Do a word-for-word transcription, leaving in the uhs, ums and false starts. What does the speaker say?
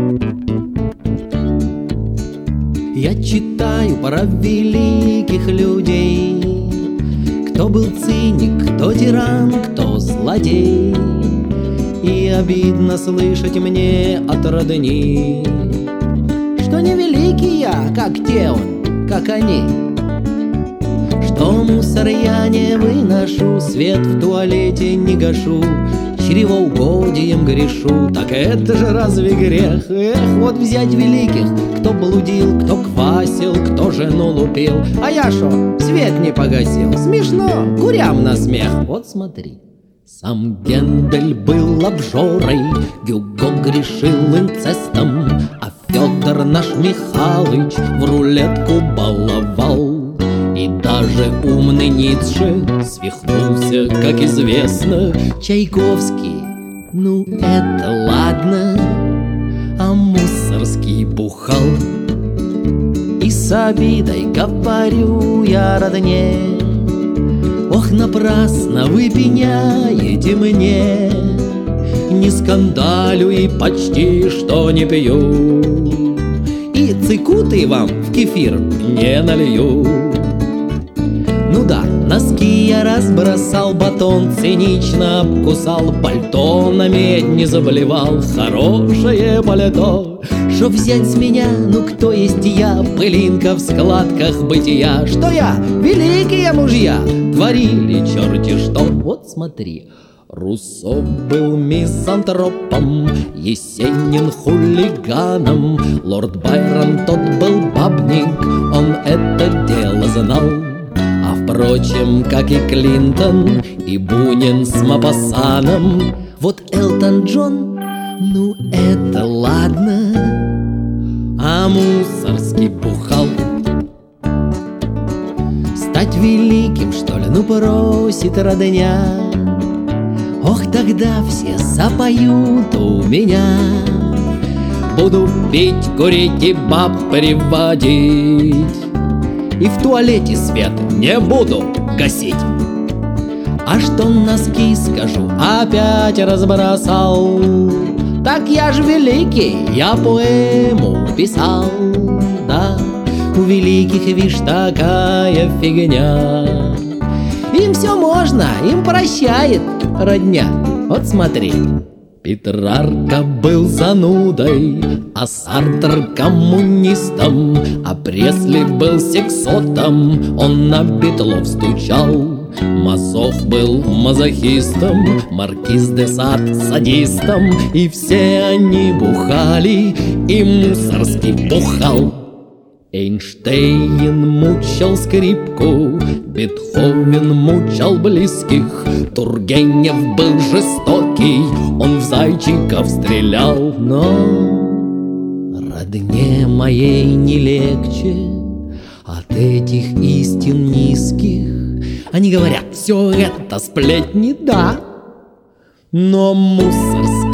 Я читаю про великих людей, кто был циник, кто тиран, кто злодей. И обидно слышать мне от родни, что не великий я, как те он, как они. Что мусор я не выношу, свет в туалете не гашу, чревоугодием грешу. Так это же разве грех? Эх, вот взять великих, кто блудил, кто квасил, кто жену лупил. А я шо, свет не погасил? Смешно, курям на смех. Вот смотри. Сам Гендель был обжорой, Гюго грешил инцестом, а Федор наш Михалыч в рулетку баловал. И даже умный Ницше свихнулся, как известно. Чайковский, ну это ладно, а Мусорский бухал. И с обидой говорю я родне: ох, напрасно вы пеняете мне, не скандалю и почти что не пью, и цикуты вам в кефир не налью. Ну да, носки я разбросал, батон цинично обкусал, пальто на медь не заблевал, хорошее пальто. Что взять с меня, ну кто есть я, пылинка в складках бытия? Что я, великие мужья, творили черти что. Вот смотри, Руссо был мизантропом, Есенин хулиганом, лорд Байрон тот был бабник, он это дело знал. А впрочем, как и Клинтон, и Бунин с Мопассаном. Вот Элтон Джон, ну это ладно, а Мусорский бухал. Стать великим, что ли, ну просит родня. Ох, тогда все запоют у меня. Буду пить, курить и баб приводить, и в туалете свет не буду гасить. А что носки, скажу, опять разбросал, так я ж великий, я поэму писал. Да, у великих, вишь, такая фигня, им все можно, им прощает родня. Вот смотри. Петрарка был занудой, а Сартр коммунистом, а Пресли был сексотом, он на Битлов стучал. Масох был мазохистом, Маркиз де Сад садистом, и все они бухали, и Мусорский бухал. Эйнштейн мучил скрипку, Бетховен мучил близких, Тургенев был жестокий, он в зайчиков стрелял. Но родне моей не легче от этих истин низких. Они говорят, все это сплетни, да, но Мусорский